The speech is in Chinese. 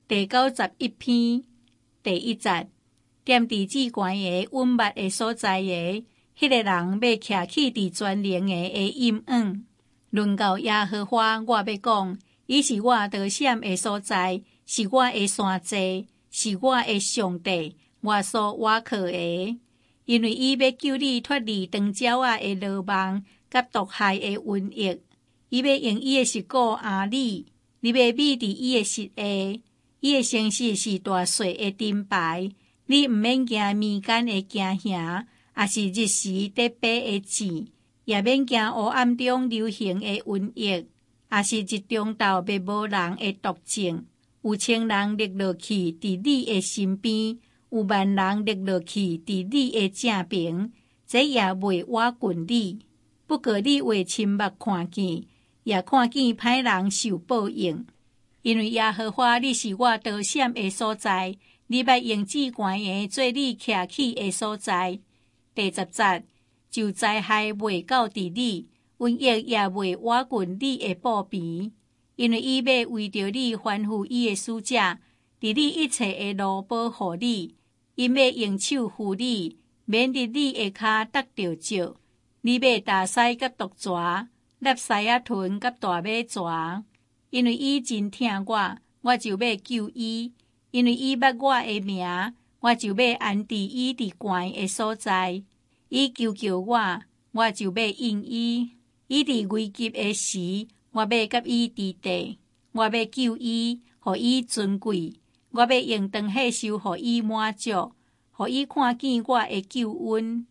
第91篇第1節，踮佇至懸的穩密的所在的，迄個人要徛起佇全能的陰暗。論到耶和華，我要講，伊是我得閃的所在，是我的山寨，是我的上帝，我所倚靠的。因為伊要救你脫離長鳥仔的羅網，甲毒害的瘟疫。伊要用伊的舌骨壓你，你要美佇伊的舌下。伊的誠實是大水的燈牌，你毋免驚眠間的驚嚇，也是日時得白的箭，也免驚黑暗中流行的瘟疫，也是日中晝滅無人的毒症。有千人立落去佇你的身邊，有萬人立落去佇你的正邊，這也袂瓦滾你。不過你為親目看見，也看見歹人受報應。因為耶和華你是我躲閃的所在，你捌用至懸的做你徛起的所在。第10節，就災害袂到佇你，瘟疫也袂瓦滾你的布皮，因為伊要為着你吩咐伊的使者，佇你一切的路保護你，因要用手扶你，免得你的腳踏着石。你要大獅甲毒蛇，納獅仔豚甲大馬蛇。因為伊真疼我，我就要救伊；因為伊捌我的名，我就要安置伊佇懸的所在。伊求我，我就要應伊。伊佇危急的時，我要甲伊治地，我要救伊，互伊尊貴。我要用長歲數，互伊滿足，互伊看見我的救恩。